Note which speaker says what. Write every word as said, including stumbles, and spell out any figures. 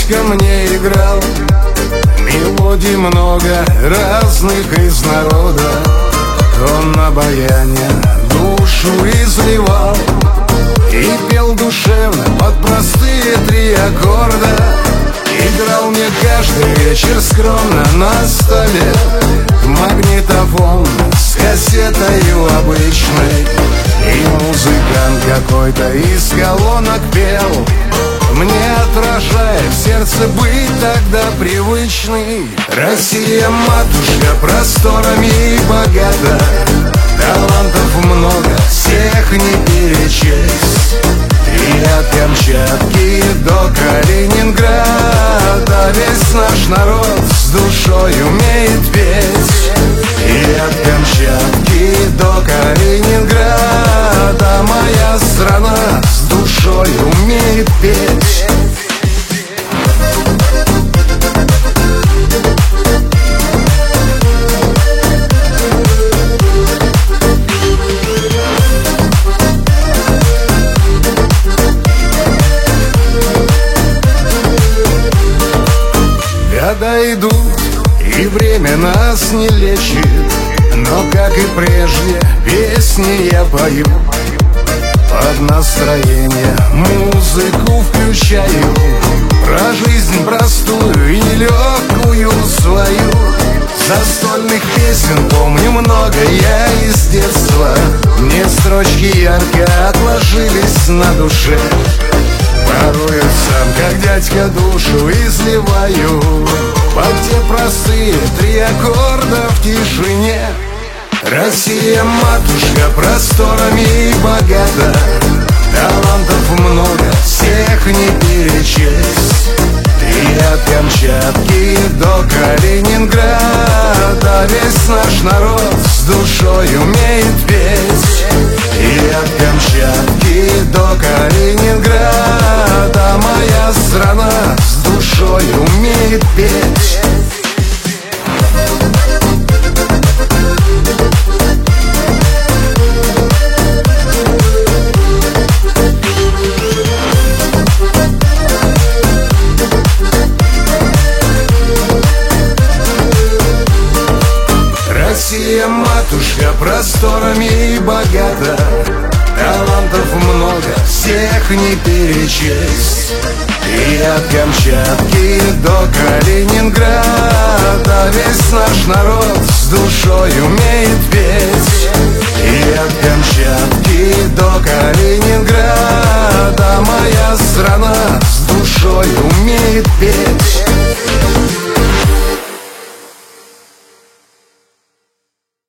Speaker 1: дядька мне играл. Мелодий много разных из народа. Он на баяне душу изливал и пел душевно под простые три аккорда. Играл мне каждый вечер скромно на столе магнитофон с кассетою обычной. И музыкант какой-то из колонок пел, мне отражая в сердце быть тогда привычный. Россия, матушка, просторами и богата, талантов много, всех не перечесть. И от Камчатки до Калининграда весь наш народ с душой умеет петь. И от Камчатки до Калининграда моя страна с душой умеет петь. Года идут, и время нас не лечит, но, как и прежде, песни я пою. Под настроение музыку включаю, про жизнь простую и нелегкую свою. Застольных песен помню много я из детства, мне строчки ярко отложились на душе. Порою сам, как дядька, душу изливаю под те простые три аккорда в тишине. Россия, матушка, просторами и богата, талантов много, всех не перечесть. И от Камчатки до Калининграда весь наш народ с душой умеет петь. И от Камчатки до Калининграда моя страна с душой умеет петь. Россия, матушка, просторами и богата, талантов много, всех не перечесть. И от Камчатки до Калининграда весь наш народ с душой умеет петь. И от Камчатки до Калининграда моя страна с душой умеет петь.